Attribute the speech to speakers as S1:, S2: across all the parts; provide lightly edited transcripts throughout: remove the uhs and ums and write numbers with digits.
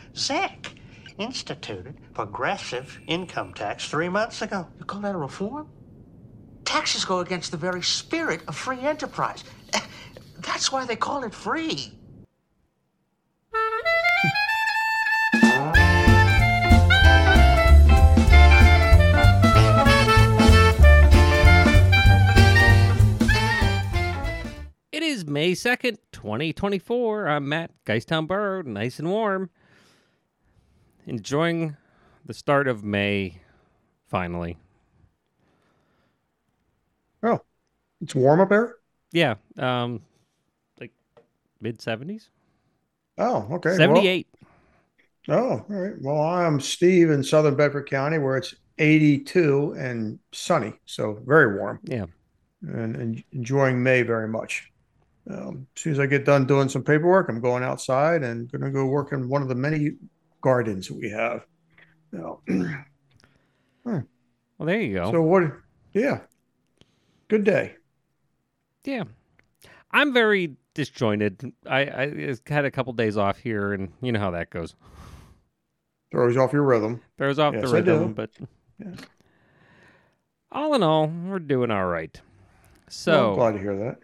S1: ZEC instituted progressive income tax 3 months ago.
S2: You call that a reform? Taxes go against the very spirit of free enterprise. That's why they call it free.
S3: It is May 2nd, 2024. I'm Matt, Geistown Borough, nice and warm. Enjoying the start of May, finally.
S4: Oh, it's warm up there?
S3: Yeah, like mid-70s?
S4: Oh, okay.
S3: 78.
S4: Well, all right. Well, I'm Steve in Southern Bedford County, where it's 82 and sunny, so very warm.
S3: Yeah.
S4: And enjoying May very much. As soon as I get done doing some paperwork, I'm going outside and going to go work in one of the many gardens that we have.
S3: Well, there you go.
S4: So yeah, good day.
S3: Yeah. I'm very disjointed. I had a couple days off here, and you know how that goes.
S4: Throws off your rhythm.
S3: Throws off
S4: Yes,
S3: the
S4: I do.
S3: rhythm, but
S4: Yeah.
S3: all in all, we're doing all right. So
S4: Well, I'm glad to hear that.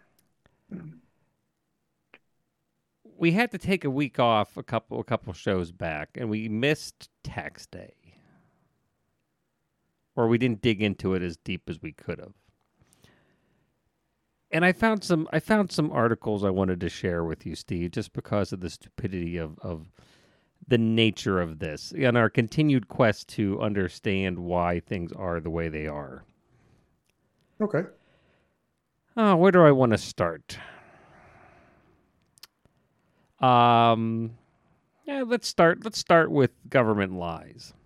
S3: we had to take a week off a couple shows back, and we missed Tax Day, or we didn't dig into it as deep as we could have. And I found some articles I wanted to share with you, Steve, just because of the stupidity of the nature of this and our continued quest to understand why things are the way they are.
S4: Okay.
S3: Oh, where do I want to start? Let's start with government lies.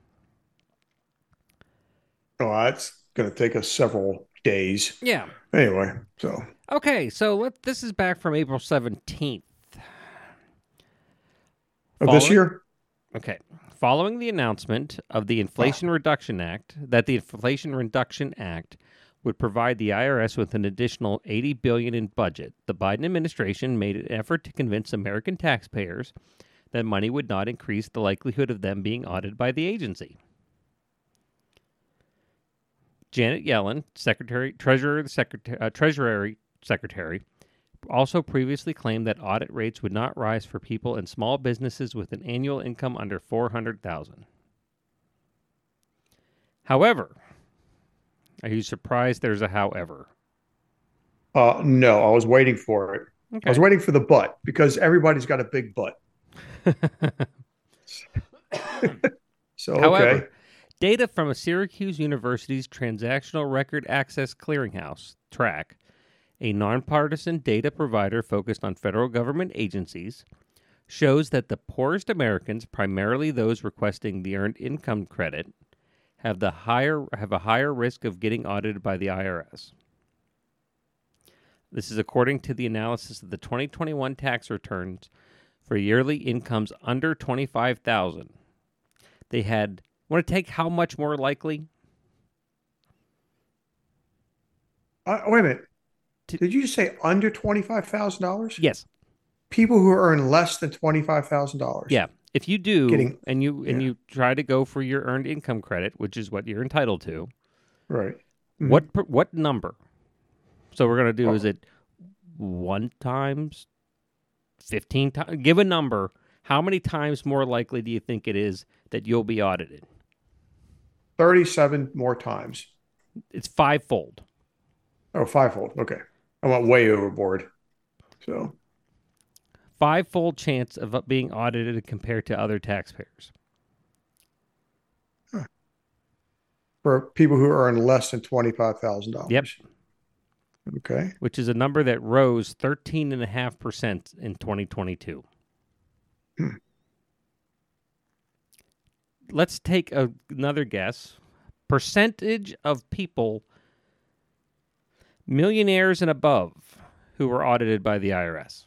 S4: Oh, that's going to take us several days.
S3: Yeah.
S4: Anyway, so.
S3: Okay, so this is back from April 17th.
S4: Of this year?
S3: Okay. Following the announcement of the Inflation Reduction Act, that the Inflation Reduction Act would provide the IRS with an additional $80 billion in budget, the Biden administration made an effort to convince American taxpayers that money would not increase the likelihood of them being audited by the agency. Janet Yellen, Treasury Secretary, also previously claimed that audit rates would not rise for people in small businesses with an annual income under $400,000. However, are you surprised there's a however?
S4: No, I was waiting for it.
S3: Okay.
S4: I was waiting for the but because everybody's got a big butt. So, okay.
S3: However, data from a Syracuse University's Transactional Record Access Clearinghouse, TRAC, a nonpartisan data provider focused on federal government agencies, shows that the poorest Americans, primarily those requesting the Earned Income Credit, have a higher risk of getting audited by the IRS. This is according to the analysis of the 2021 tax returns for yearly incomes under $25,000. They had, want to take how much more likely?
S4: Wait a minute. Did you say under $25,000?
S3: Yes.
S4: People who earn less than $25,000.
S3: Yeah. If you do, and you try to go for your Earned Income Credit, which is what you're entitled to,
S4: right? Mm-hmm.
S3: What number? So we're going to do, is it 1 times, 15 times? Give a number. How many times more likely do you think it is that you'll be audited?
S4: 37 more times.
S3: It's 5-fold.
S4: Oh, 5-fold. Okay. I went way overboard. So
S3: 5-fold chance of being audited compared to other taxpayers.
S4: Huh. For people who earn less than $25,000.
S3: Yep.
S4: Okay.
S3: Which is a number that rose 13.5% in 2022. Let's take another guess. Percentage of people, millionaires and above, who were audited by the IRS.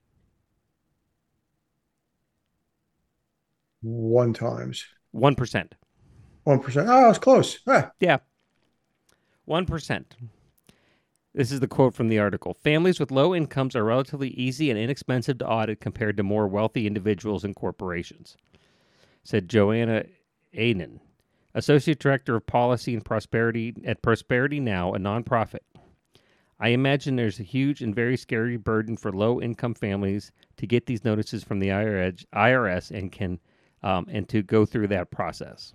S4: 1 times.
S3: 1%.
S4: 1%. Oh, it's close.
S3: Yeah. 1%. This is the quote from the article. Families with low incomes are relatively easy and inexpensive to audit compared to more wealthy individuals and corporations. said Joanna Ainen, Associate Director of Policy and Prosperity at Prosperity Now, a nonprofit. I imagine there's a huge and very scary burden for low-income families to get these notices from the IRS and to go through that process.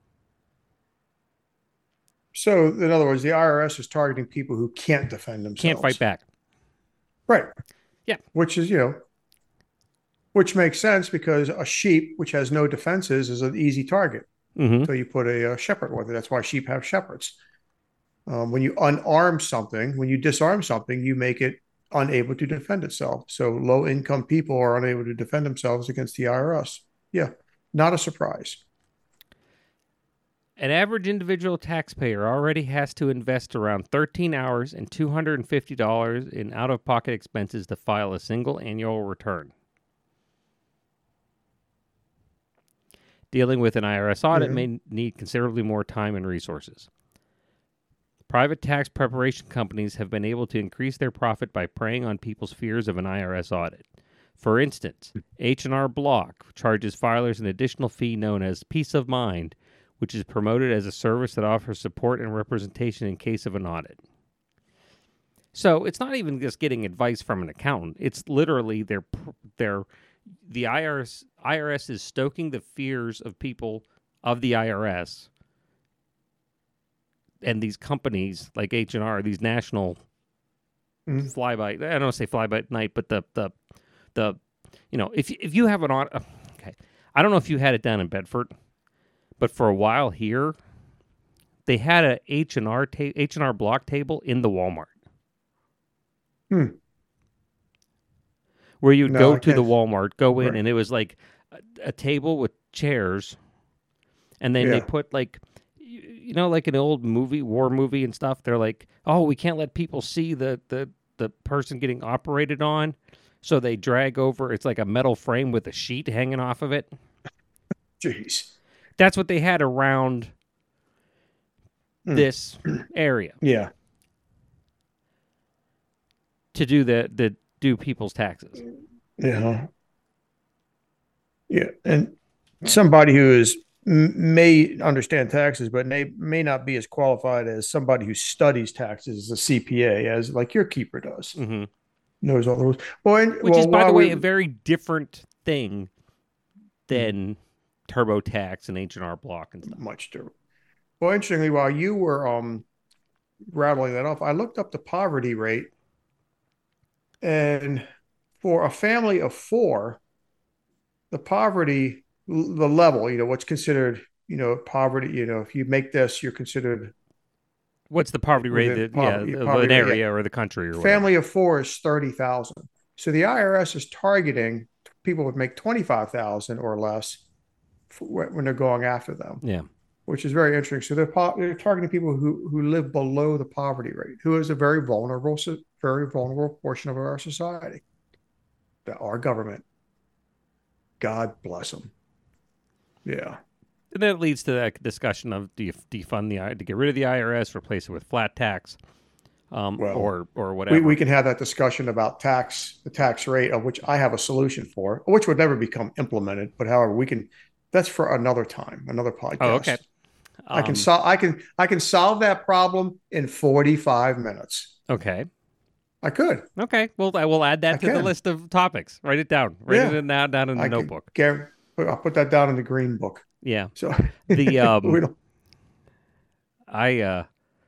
S4: So, in other words, the IRS is targeting people who can't defend themselves.
S3: Can't fight back.
S4: Right.
S3: Yeah.
S4: Which is, which makes sense because a sheep, which has no defenses, is an easy target.
S3: Mm-hmm.
S4: So you put a shepherd with it. That's why sheep have shepherds. When you unarm something, when you disarm something, you make it unable to defend itself. So low-income people are unable to defend themselves against the IRS. Yeah, not a surprise.
S3: An average individual taxpayer already has to invest around 13 hours and $250 in out-of-pocket expenses to file a single annual return. Dealing with an IRS audit may need considerably more time and resources. Private tax preparation companies have been able to increase their profit by preying on people's fears of an IRS audit. For instance, H&R Block charges filers an additional fee known as Peace of Mind, which is promoted as a service that offers support and representation in case of an audit. So it's not even just getting advice from an accountant. It's literally the IRS is stoking the fears of people of the IRS and these companies like H&R, these national fly by. I don't want to say fly by night, but the if you have an audit, okay, I don't know if you had it down in Bedford, but for a while here, they had a H&R Block table in the Walmart. Where you'd go to the Walmart, go in, and it was like a table with chairs, and then they put like an old war movie and stuff. They're like, oh, we can't let people see the person getting operated on, so they drag over. It's like a metal frame with a sheet hanging off of it.
S4: Jeez.
S3: That's what they had around this area.
S4: Yeah.
S3: To do people's taxes.
S4: Yeah. Yeah. And somebody who may understand taxes, but may not be as qualified as somebody who studies taxes as a CPA, as like your keeper does. Mm-hmm. Knows all the rules.
S3: Which is, by the way, a very different thing than TurboTax and H&R Block and stuff.
S4: Much different. Well, interestingly, while you were rattling that off, I looked up the poverty rate. And for a family of 4, the poverty, the level, what's considered, poverty, if you make this, you're considered.
S3: What's the poverty rate? An area or the country or whatever.
S4: Family of 4 is 30,000. So the IRS is targeting people who make 25,000 or less when they're going after them.
S3: Yeah.
S4: Which is very interesting. So they're targeting people who live below the poverty rate, who is a very vulnerable portion of our society. Our government. God bless them. Yeah.
S3: And that leads to that discussion of do you defund to get rid of the IRS, replace it with flat tax, or whatever.
S4: We can have that discussion about the tax rate, of which I have a solution for, which would never become implemented. But however, that's for another time, another podcast.
S3: Oh, okay.
S4: I can solve that problem in 45 minutes.
S3: Okay.
S4: I could.
S3: Okay. Well, I will add that to the list of topics. Write it down. Write it down in the notebook.
S4: I'll put that down in the green book.
S3: Yeah.
S4: So
S3: I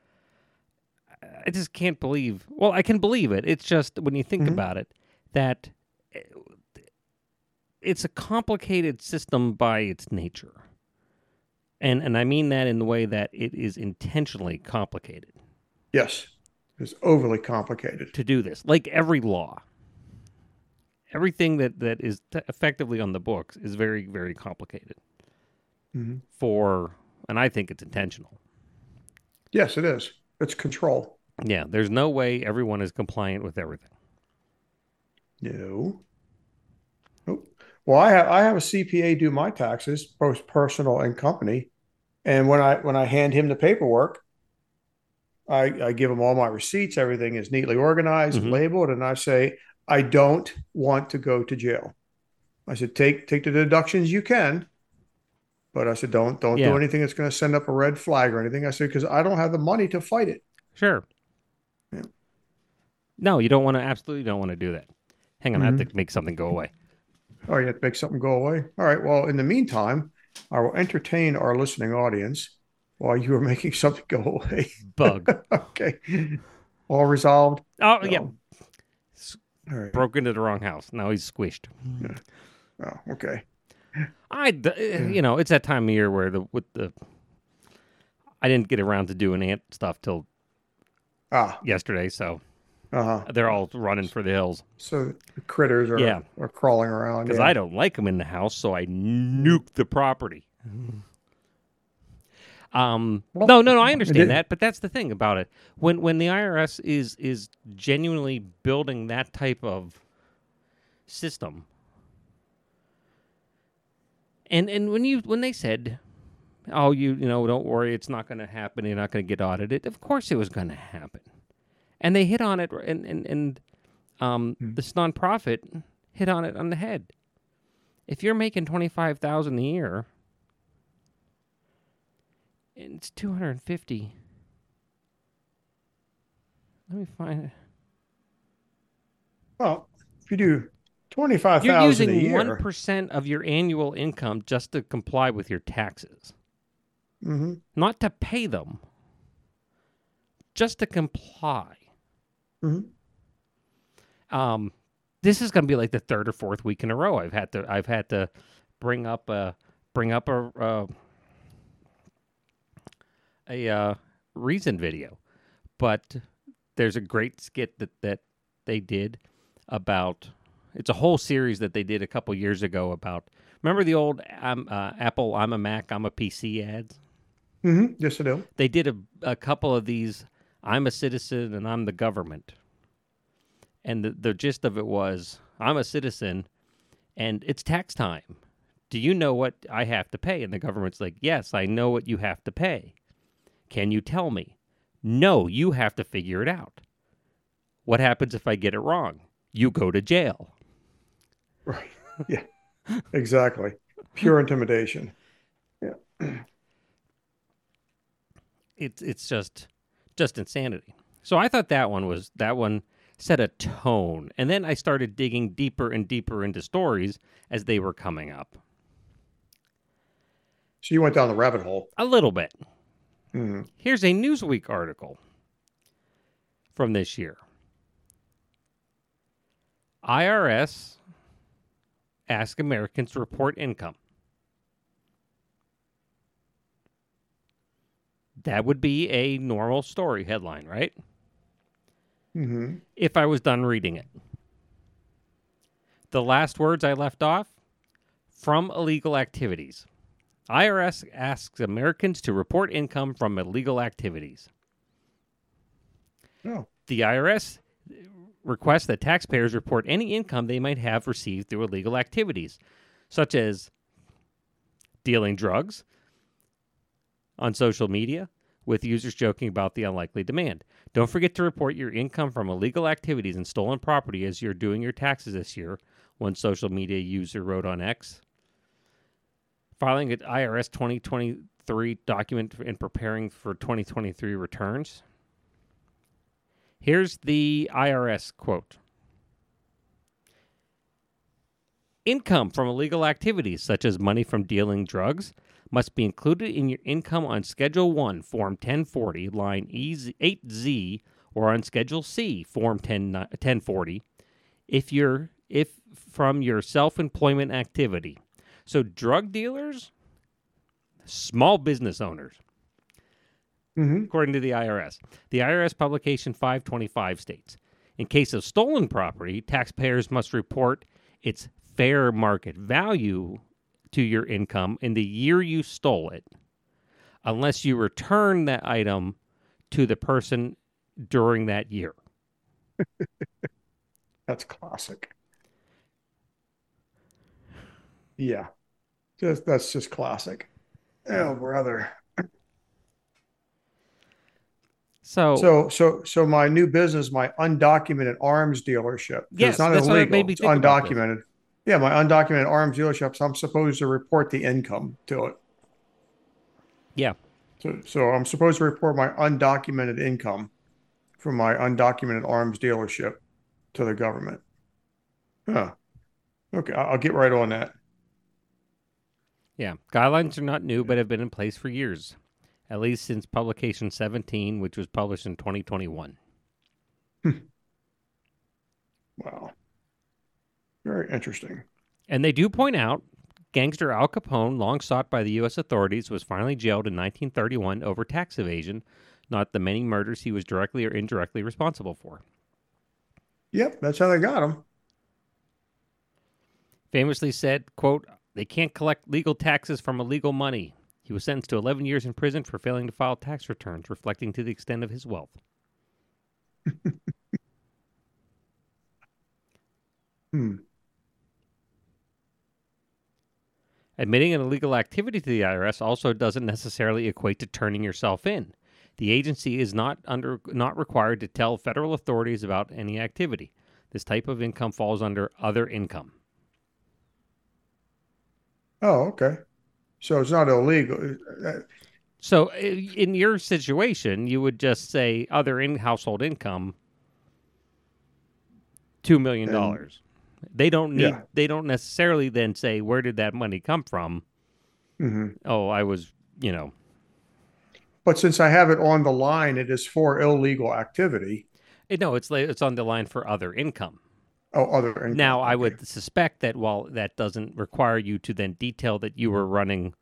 S3: just can't believe. Well, I can believe it. It's just when you think about it, that it's a complicated system by its nature. And I mean that in the way that it is intentionally complicated.
S4: Yes. It's overly complicated.
S3: To do this. Like every law. Everything that is effectively on the books is very, very complicated. And I think it's intentional.
S4: Yes, it is. It's control.
S3: Yeah, there's no way everyone is compliant with everything.
S4: No. Nope. Well, I have a CPA do my taxes, both personal and company. And when I hand him the paperwork, I give him all my receipts. Everything is neatly organized and labeled. And I say, I don't want to go to jail. I said, take the deductions you can. But I said, don't do
S3: Yeah.
S4: anything that's going to send up a red flag or anything. I said, because I don't have the money to fight it.
S3: Sure.
S4: Yeah.
S3: No, you don't want to. Absolutely don't want to do that. Hang on, I have to make something go away.
S4: Oh, you have to make something go away. All right. Well, in the meantime, I will entertain our listening audience while you are making something go away.
S3: Bug.
S4: Okay. All resolved.
S3: Oh, yeah.
S4: All right.
S3: Broke into the wrong house. Now he's squished.
S4: Oh, okay.
S3: It's that time of year where I didn't get around to doing ant stuff till yesterday, so they're all running for the hills.
S4: So the critters are crawling around.
S3: Because I don't like them in the house, so I nuke the property. No, I understand that, but that's the thing about it. When the IRS is genuinely building that type of system, and when they said, "Oh, don't worry, it's not going to happen. You're not going to get audited." Of course, it was going to happen, and they hit on it, and this nonprofit hit on it on the head. If you're making $25,000 a year, and it's 250. Let me find it.
S4: Well, if you do 25,000
S3: you're using
S4: a year,
S3: 1% of your annual income just to comply with your taxes, not to pay them, just to comply. This is going to be like the third or fourth week in a row I've had to bring up a Reason video, but there's a great skit that they did about. It's a whole series that they did a couple years ago about. Remember the old Apple "I'm a Mac, I'm a PC" ads?
S4: Yes, I do.
S3: They did a couple of these. I'm a citizen and I'm the government, and the gist of it was, I'm a citizen, and it's tax time. Do you know what I have to pay? And the government's like, yes, I know what you have to pay. Can you tell me? No, you have to figure it out. What happens if I get it wrong? You go to jail.
S4: Right. Yeah, exactly. Pure intimidation. Yeah.
S3: It's just insanity. So I thought that one set a tone. And then I started digging deeper and deeper into stories as they were coming up.
S4: So you went down the rabbit hole.
S3: A little bit. Here's a Newsweek article from this year. IRS ask Americans to report income. That would be a normal story headline, right? If I was done reading it. The last words I left off, from illegal activities. IRS asks Americans to report income from illegal activities.
S4: Oh.
S3: The IRS requests that taxpayers report any income they might have received through illegal activities, such as dealing drugs on social media, with users joking about the unlikely demand. Don't forget to report your income from illegal activities and stolen property as you're doing your taxes this year, one social media user wrote on X. Filing an IRS 2023 document and preparing for 2023 returns. Here's the IRS quote. Income from illegal activities, such as money from dealing drugs, must be included in your income on Schedule 1, Form 1040, line 8Z, or on Schedule C, Form 1040, if from your self-employment activity. So drug dealers, small business owners, according to the IRS. The IRS publication 525 states, in case of stolen property, taxpayers must report its fair market value to your income in the year you stole it, unless you return that item to the person during that year.
S4: That's classic. Yeah. That's just classic. Oh, brother. So my new business, my undocumented arms dealership.
S3: Yes,
S4: it's not
S3: that's
S4: illegal.
S3: what made me
S4: it's
S3: think about this.
S4: undocumented. Yeah, my undocumented arms dealership. So I'm supposed to report the income to it.
S3: Yeah.
S4: So I'm supposed to report my undocumented income from my undocumented arms dealership to the government. Huh. Okay, I'll get right on that.
S3: Yeah. Guidelines are not new, but have been in place for years, at least since publication 17, which was published in 2021.
S4: Wow. Very interesting.
S3: And they do point out gangster Al Capone, long sought by the U.S. authorities, was finally jailed in 1931 over tax evasion, not the many murders he was directly or indirectly responsible for.
S4: Yep, that's how they got him.
S3: Famously said, quote, "They can't collect legal taxes from illegal money." He was sentenced to 11 years in prison for failing to file tax returns, reflecting to the extent of his wealth.
S4: Hmm.
S3: Admitting an illegal activity to the IRS also doesn't necessarily equate to turning yourself in. The agency is not required to tell federal authorities about any activity. This type of income falls under other income.
S4: Oh, okay. So it's not illegal.
S3: So in your situation, you would just say other household income, $2 million. They don't need.
S4: Yeah.
S3: They don't necessarily then say, where did that money come from?
S4: Mm-hmm.
S3: Oh, I was,
S4: But since I have it on the line, it is for illegal activity.
S3: No, it's on the line for other income.
S4: Oh, other income.
S3: Now, I
S4: Okay.
S3: would suspect that while that doesn't require you to then detail that you were running,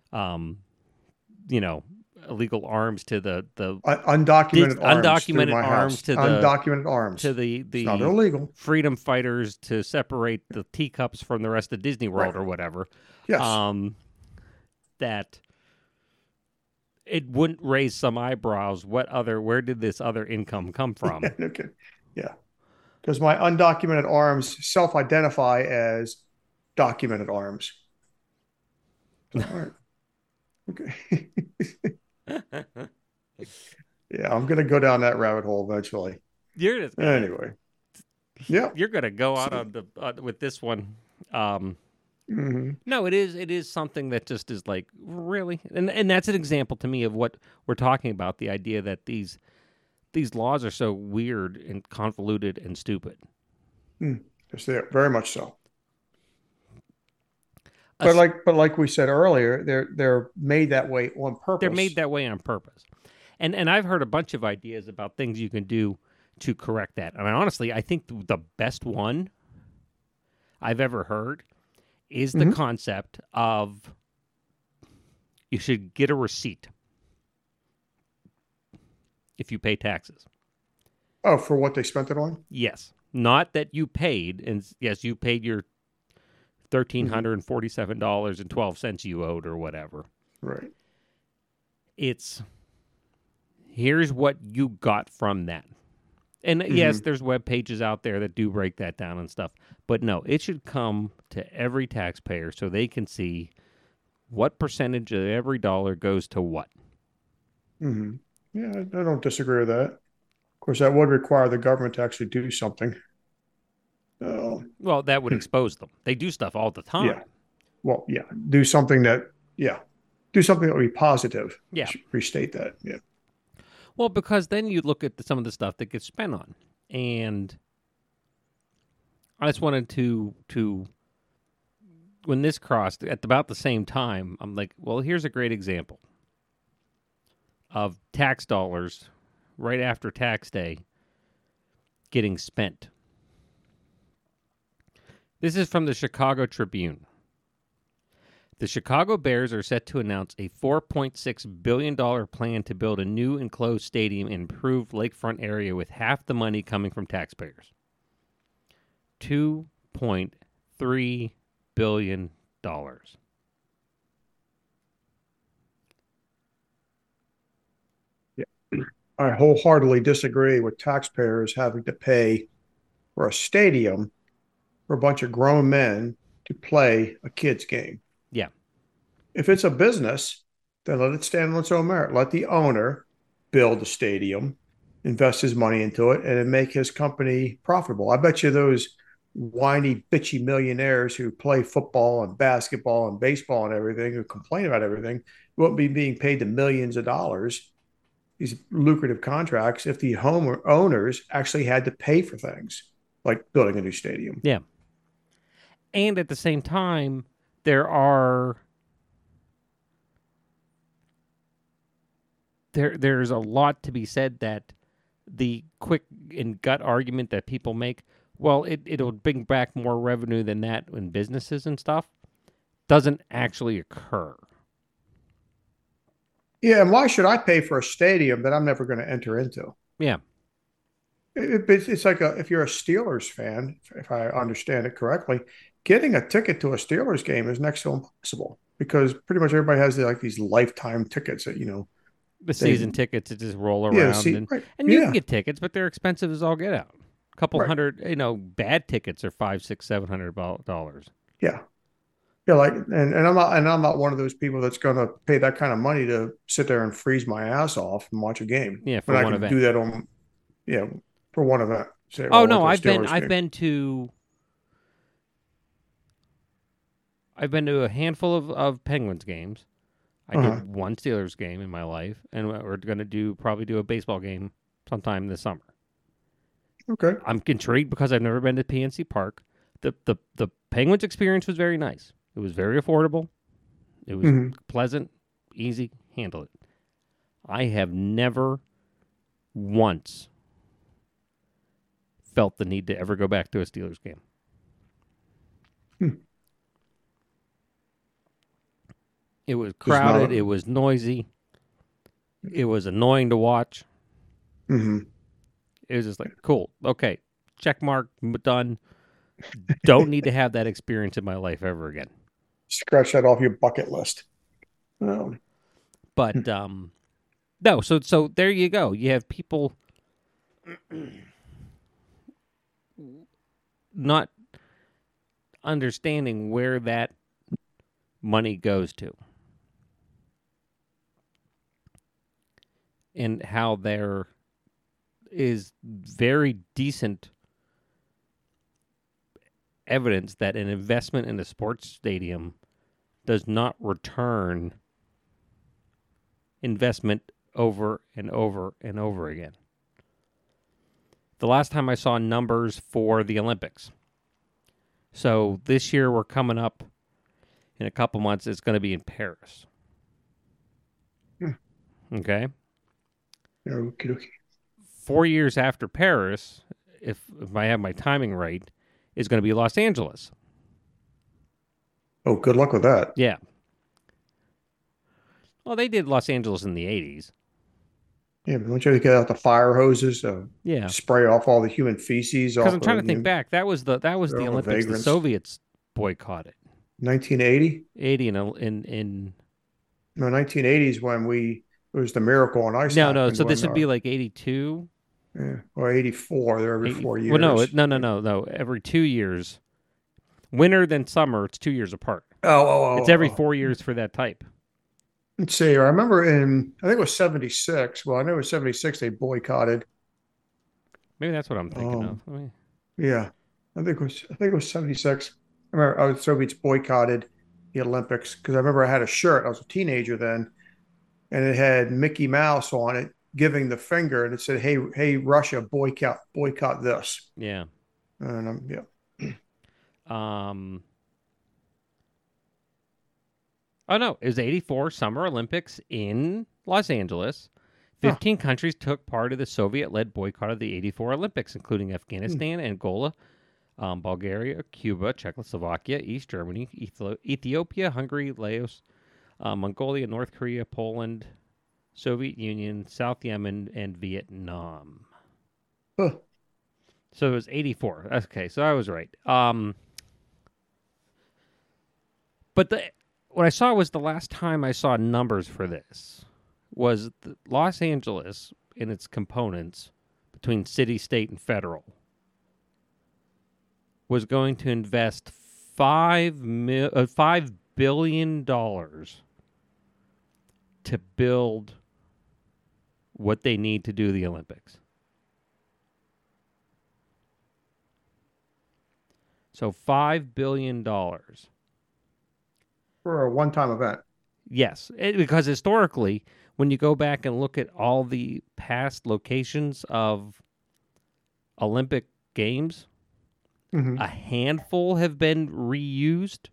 S3: illegal arms to the
S4: undocumented arms through
S3: undocumented
S4: my
S3: arms
S4: house.
S3: to the
S4: Undocumented arms.
S3: to the
S4: It's not illegal.
S3: freedom fighters to separate the teacups from the rest of Disney World
S4: Right.
S3: or whatever.
S4: Yes.
S3: That it wouldn't raise some eyebrows. Where did this other income come from?
S4: Okay. Yeah. Because my undocumented arms self-identify as documented arms. All right. Okay. Yeah, I'm gonna go down that rabbit hole eventually.
S3: You're just gonna,
S4: Anyway. Yeah.
S3: you're gonna go out on the with this one.
S4: Mm-hmm.
S3: No, it is something that just is like really, and that's an example to me of what we're talking about. The idea that these laws are so weird and convoluted and stupid.
S4: Yes, they are, very much so. But like we said earlier, they're made that way on purpose.
S3: They're made that way on purpose. And I've heard a bunch of ideas about things you can do to correct that. And honestly, I think the best one I've ever heard is the concept of you should get a receipt if you pay taxes.
S4: Oh, for what they spent it on?
S3: Yes. Not that you paid, and yes, you paid your $1,347.12 you owed or whatever.
S4: Right.
S3: It's here's what you got from that. And yes, there's web pages out there that do break that down and stuff. But no, it should come to every taxpayer so they can see what percentage of every dollar goes to what.
S4: Mm-hmm. Yeah, I don't disagree with that. Of course, that would require the government to actually do something.
S3: Well, that would expose them. They do stuff all the time.
S4: Yeah. Well, yeah. Do something that would be positive.
S3: Yeah.
S4: Restate that. Yeah.
S3: Well, because then you look at some of the stuff that gets spent on. And I just wanted to when this crossed at about the same time, I'm like, well, here's a great example of tax dollars right after tax day getting spent. This is from the Chicago Tribune. The Chicago Bears are set to announce a $4.6 billion plan to build a new enclosed stadium in improved lakefront area with half the money coming from taxpayers. $2.3 billion.
S4: Yeah. I wholeheartedly disagree with taxpayers having to pay for a stadium for a bunch of grown men to play a kid's game.
S3: Yeah.
S4: If it's a business, then let it stand on its own merit. Let the owner build the stadium, invest his money into it, and make his company profitable. I bet you those whiny, bitchy millionaires who play football and basketball and baseball and everything, who complain about everything, won't be being paid the millions of dollars, these lucrative contracts, if the home owners actually had to pay for things like building a new stadium.
S3: Yeah. And at the same time, there's a lot to be said that the quick and gut argument that people make, well, it'll bring back more revenue than that in businesses and stuff, doesn't actually occur.
S4: Yeah, and why should I pay for a stadium that I'm never going to enter into?
S3: Yeah.
S4: It's like if you're a Steelers fan, if I understand it correctly, getting a ticket to a Steelers game is next to impossible because pretty much everybody has these lifetime tickets that
S3: The season tickets that just roll
S4: yeah
S3: around.
S4: see
S3: And
S4: right
S3: you
S4: yeah
S3: can get tickets, but they're expensive as all get out. A couple
S4: right
S3: hundred, bad tickets are $500, $600, $700.
S4: yeah yeah like and I'm not one of those people that's going to pay that kind of money to sit there and freeze my ass off and watch a game
S3: Yeah, for
S4: when I
S3: one
S4: can
S3: event.
S4: do that on yeah for one event. Say,
S3: Oh
S4: well, I
S3: no,
S4: went to a
S3: I've
S4: Steelers game.
S3: been to a handful of Penguins games. I
S4: Uh-huh.
S3: did one Steelers game in my life, and we're going to probably do a baseball game sometime this summer.
S4: Okay.
S3: I'm intrigued because I've never been to PNC Park. The Penguins experience was very nice. It was very affordable. It was
S4: Mhm.
S3: pleasant, easy, handle it. I have never once felt the need to ever go back to a Steelers game.
S4: Hmm.
S3: It was
S4: Just
S3: crowded.
S4: not.
S3: It was noisy. It was annoying to watch.
S4: Mhm.
S3: It was just like, cool. Okay. Check mark. Done. Don't need to have that experience in my life ever again.
S4: Scratch that off your bucket list. Oh.
S3: But no, so there you go. You have people not understanding where that money goes to and how there is very decent evidence that an investment in a sports stadium does not return investment over and over and over again. The last time I saw numbers for the Olympics. So this year we're coming up in a couple months. It's going to be in Paris. Okay.
S4: Okey-dokey.
S3: 4 years after Paris, if I have my timing right, is going to be Los Angeles.
S4: Oh, good luck with that.
S3: Yeah. Well, they did Los Angeles in the 80s.
S4: Yeah, but don't you have to get out the fire hoses to
S3: Yeah.
S4: spray off all the human feces
S3: Because
S4: off
S3: I'm trying to
S4: the,
S3: think back. That was the
S4: all the
S3: Olympics. The
S4: vagrants.
S3: Soviets boycotted.
S4: 1980?
S3: 80 in
S4: No, 1980s when it was the miracle on ice.
S3: No.
S4: happened
S3: So this
S4: when,
S3: would be like 82.
S4: yeah, or 84. They're every 4 years.
S3: Well, no. Every 2 years. Winter then summer. It's 2 years apart.
S4: Oh.
S3: It's every 4 years for that type.
S4: Let's see. I remember I think it was 76. Well, I know it was 76 they boycotted.
S3: Maybe that's what I'm thinking of.
S4: Yeah. I think it was 76. I remember the Soviets boycotted the Olympics because I remember I had a shirt. I was a teenager then, and it had Mickey Mouse on it giving the finger, and it said, "Hey, Russia, boycott this."
S3: Yeah.
S4: And yeah.
S3: Oh no, it was 84 Summer Olympics in Los Angeles. 15 countries took part of the Soviet-led boycott of the 84 Olympics, including Afghanistan, Angola, Bulgaria, Cuba, Czechoslovakia, East Germany, Ethiopia, Hungary, Laos, Mongolia, North Korea, Poland, Soviet Union, South Yemen, and Vietnam.
S4: Huh.
S3: So it was 84. Okay, so I was right. But what I saw was the last time I saw numbers for this was Los Angeles in its components between city, state, and federal was going to invest $5 billion to build what they need to do the Olympics. So $5 billion.
S4: For a one-time event.
S3: Yes, because historically, when you go back and look at all the past locations of Olympic Games,
S4: Mm-hmm.
S3: a handful have been reused,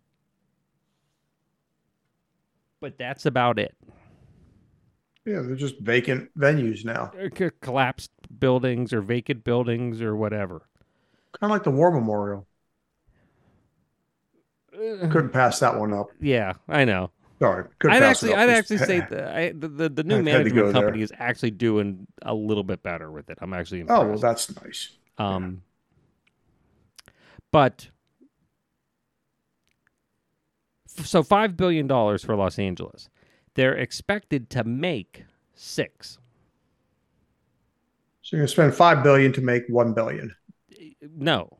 S3: but that's about it.
S4: Yeah, they're just vacant venues now.
S3: Collapsed buildings or vacant buildings or whatever.
S4: Kind of like the War Memorial. Couldn't pass that one up.
S3: Yeah, I know.
S4: Sorry, couldn't pass it up.
S3: I'd
S4: Just
S3: actually say the new
S4: had to
S3: management
S4: go
S3: company
S4: there.
S3: is actually doing a little bit better with it. I'm actually
S4: Oh,
S3: impressed.
S4: well, that's nice.
S3: But so $5 billion for Los Angeles. They're expected to make $6 billion.
S4: So you're going to spend $5 billion to make $1 billion.
S3: No.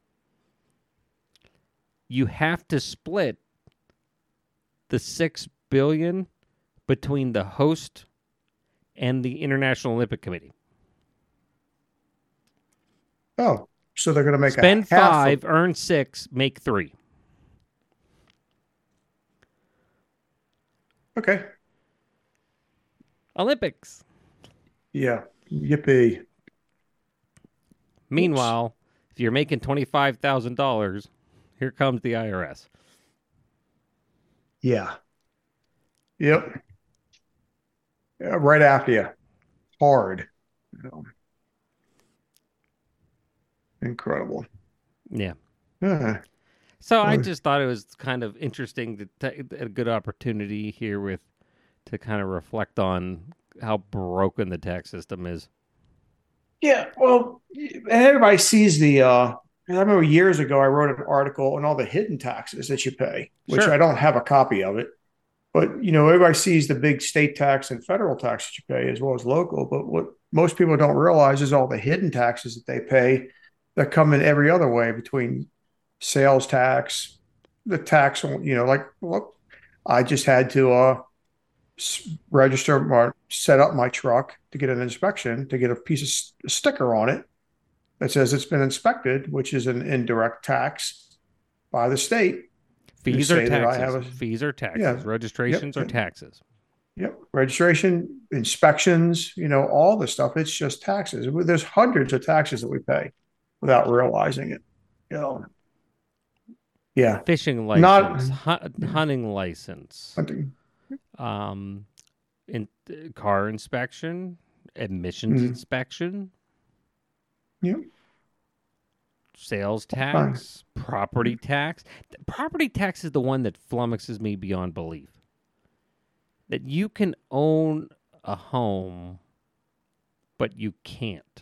S3: You have to split the $6 billion between the host and the International Olympic Committee.
S4: Oh, so they're going to make
S3: Spend
S4: a half
S3: five, earn $6, make $3.
S4: Okay.
S3: Olympics.
S4: Yeah. Yippee.
S3: Meanwhile, if you're making $25,000, here comes the IRS.
S4: Yeah. Yep. Yeah, right after you. Hard. Incredible.
S3: Yeah.
S4: Yeah.
S3: So I just thought it was kind of interesting to take a good opportunity here to kind of reflect on how broken the tax system is.
S4: Yeah. Well, everybody sees I remember years ago, I wrote an article on all the hidden taxes that you pay, which
S3: Sure.
S4: I don't have a copy of it. But, everybody sees the big state tax and federal tax that you pay as well as local. But what most people don't realize is all the hidden taxes that they pay that come in every other way between sales tax, the tax on, look, I just had to register or set up my truck to get an inspection, to get a piece of sticker on it that says it's been inspected, which is an indirect tax by the state.
S3: Fees are
S4: say that I
S3: taxes.
S4: have
S3: Fees are taxes.
S4: Yeah.
S3: Registrations
S4: Yep.
S3: are taxes.
S4: Yep. Registration, inspections, all the stuff. It's just taxes. There's hundreds of taxes that we pay without realizing it. Yeah.
S3: Fishing
S4: Not-
S3: license, hunting license,
S4: Hunting.
S3: car inspection, admissions inspection,
S4: Yep.
S3: sales tax, property tax. Property tax is the one that flummoxes me beyond belief. That you can own a home, but you can't.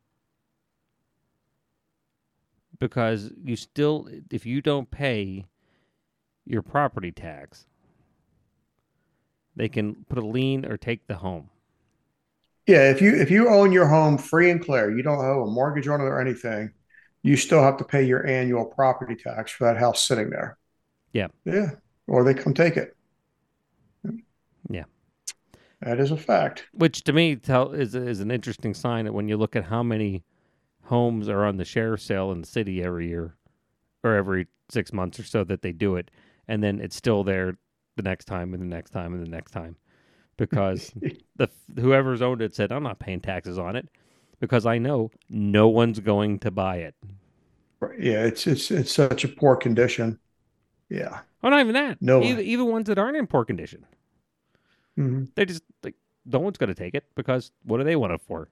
S3: Because you still, if you don't pay your property tax, they can put a lien or take the home.
S4: Yeah. If you own your home free and clear, you don't owe a mortgage on it or anything, you still have to pay your annual property tax for that house sitting there.
S3: Yeah.
S4: Yeah. Or they come take it.
S3: Yeah.
S4: That is a fact.
S3: Which to me is an interesting sign that when you look at how many homes are on the sheriff's sale in the city every year or every 6 months or so that they do it, and then it's still there the next time and the next time and the next time because whoever's owned it said, I'm not paying taxes on it because I know no one's going to buy it.
S4: Yeah, it's such a poor condition. Yeah.
S3: Oh, not even that.
S4: No.
S3: Even ones that aren't in poor condition.
S4: Mm-hmm.
S3: They just, no one's going to take it because what do they want it for?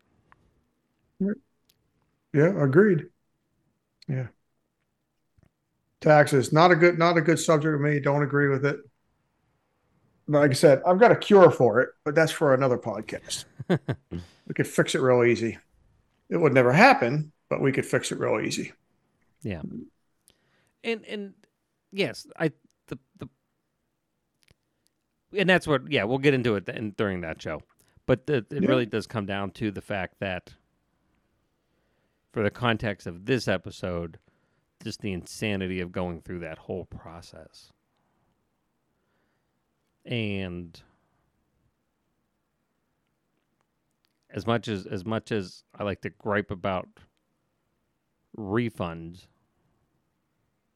S4: Yeah, agreed. Yeah. Taxes, not a good subject to me. Don't agree with it. But like I said, I've got a cure for it, but that's for another podcast. We could fix it real easy. It would never happen, but we could fix it real easy.
S3: Yeah. And yes, and that's what, we'll get into it during that show. But it really does come down to the fact that for the context of this episode, just the insanity of going through that whole process. And as much as I like to gripe about refunds,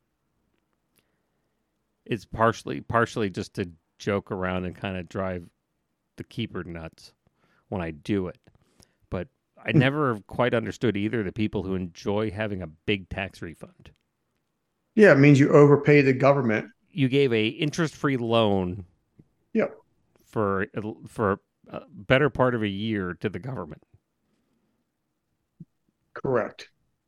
S3: it's partially just to joke around and kind of drive the keeper nuts when I do it. But I never quite understood either the people who enjoy having a big tax refund.
S4: Yeah, it means you overpay the government.
S3: You gave a interest-free loan
S4: Yep.
S3: for a better part of a year to the government.
S4: Correct.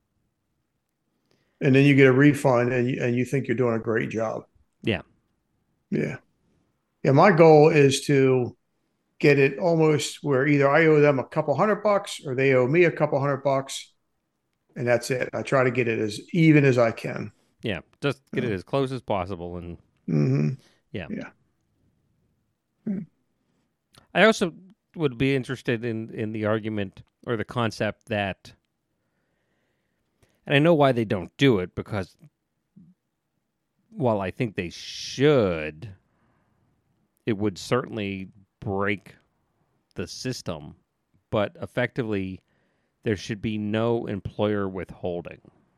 S4: And then you get a refund and you think you're doing a great job.
S3: Yeah.
S4: Yeah. Yeah. My goal is to get it almost where either I owe them a couple $100 or they owe me a couple $100, and that's it. I try to get it as even as I can.
S3: Yeah. Just get it as close as possible. And yeah.
S4: Yeah.
S3: I also would be interested in the argument or the concept that, and I know why they don't do it, because while I think they should, it would certainly break the system, but effectively there should be no employer withholding.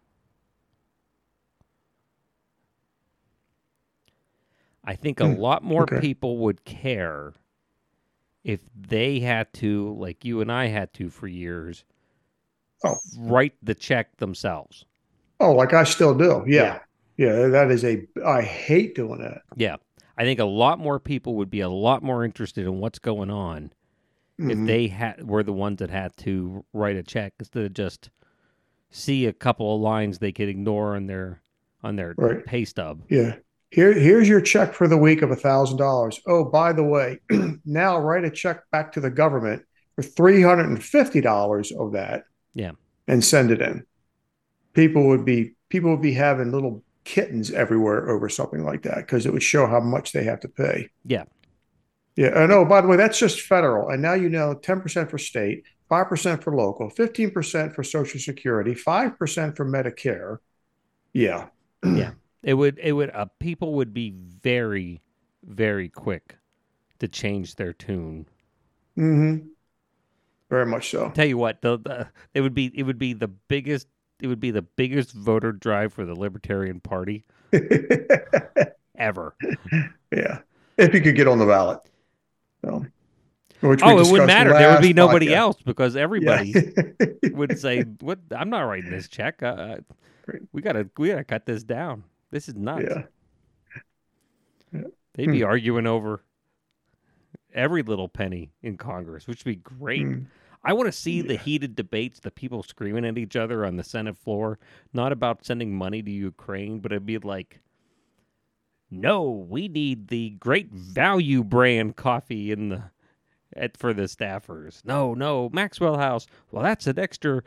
S3: I think a lot more people would care if they had to, like you and I had to for years, write the check themselves.
S4: Oh, like I still do. Yeah. Yeah. That is I hate doing that.
S3: Yeah. I think a lot more people would be a lot more interested in what's going on if they were the ones that had to write a check instead of just see a couple of lines they could ignore on their pay stub.
S4: Yeah. Here's your check for the week of $1,000. Oh, by the way, now write a check back to the government for $350 of that.
S3: Yeah.
S4: And send it in. People would be having little kittens everywhere over something like that because it would show how much they have to pay.
S3: Yeah.
S4: Yeah. And oh, by the way, that's just federal. And now 10% for state, 5% for local, 15% for Social Security, 5% for Medicare. Yeah.
S3: Yeah. People would be very, very quick to change their tune.
S4: Mm-hmm. Very much so.
S3: Tell you what, it would be the biggest voter drive for the Libertarian Party ever.
S4: Yeah, if you could get on the ballot. So,
S3: it wouldn't matter. There would be nobody else because everybody would say, "What? I'm not writing this check. We gotta cut this down. This is nuts."
S4: Yeah.
S3: They'd be arguing over every little penny in Congress, which would be great. I want to see the heated debates, the people screaming at each other on the Senate floor, not about sending money to Ukraine, but it'd be like, no, we need the Great Value brand coffee for the staffers. No, Maxwell House. Well, that's an extra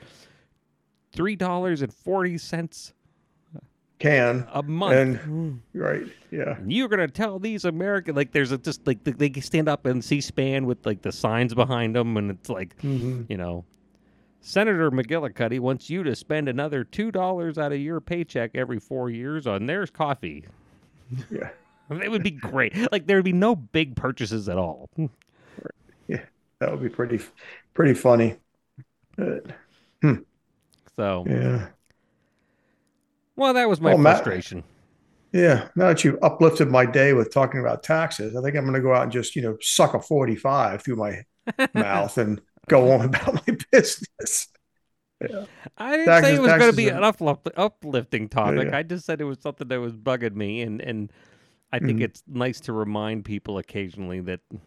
S3: $3.40
S4: can
S3: a month.
S4: And, right. Yeah.
S3: And you're going to tell these American, like there's they stand up in C-SPAN with like the signs behind them. And it's like, Senator McGillicuddy wants you to spend another $2 out of your paycheck every 4 years on their coffee.
S4: Yeah.
S3: It would be great. Like there would be no big purchases at all.
S4: Yeah. That would be pretty funny.
S3: So,
S4: yeah.
S3: Well, that was my frustration.
S4: Yeah. Now that you uplifted my day with talking about taxes, I think I'm going to go out and just, suck a 45 through my mouth and go on about my business. Yeah.
S3: I didn't say it was going to be an uplifting topic. Yeah. I just said it was something that was bugging me. And I think it's nice to remind people occasionally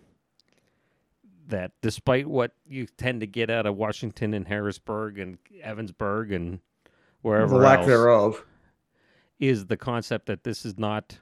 S3: that despite what you tend to get out of Washington and Harrisburg and Evansburg and wherever
S4: the lack
S3: else,
S4: thereof,
S3: is the concept that this is not,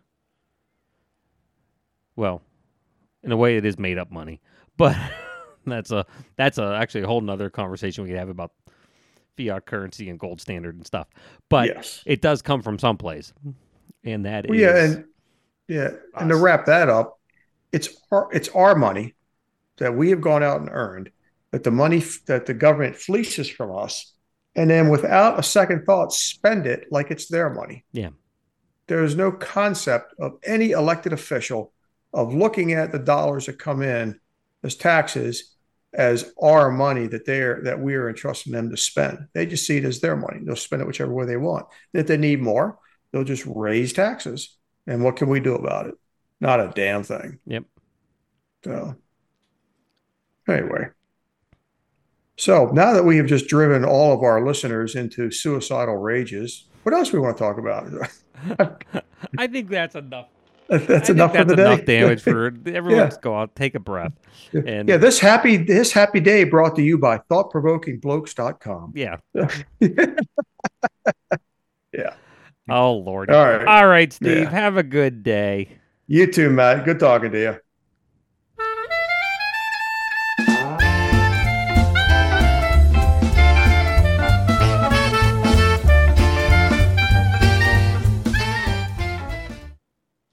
S3: well, in a way it is made up money, but that's actually a whole nother conversation we could have about fiat currency and gold standard and stuff. But It does come from someplace, and that is
S4: and to wrap that up, it's our money that we have gone out and earned, that the money that the government fleeces from us. And then without a second thought, spend it like it's their money.
S3: Yeah.
S4: There is no concept of any elected official of looking at the dollars that come in as taxes as our money that we are entrusting them to spend. They just see it as their money. They'll spend it whichever way they want. If they need more, they'll just raise taxes And what can we do about it? Not a damn thing.
S3: Yep.
S4: So anyway. So now that we have just driven all of our listeners into suicidal rages, what else we want to talk about?
S3: I think that's enough.
S4: That's enough for the day.
S3: Enough damage for everyone to go out, take a breath. And
S4: yeah, this happy day brought to you by thoughtprovokingblokes.com.
S3: Yeah.
S4: Yeah.
S3: Oh Lord.
S4: All right.
S3: All right, Steve.
S4: Yeah.
S3: Have a good day.
S4: You too, Matt. Good talking to you.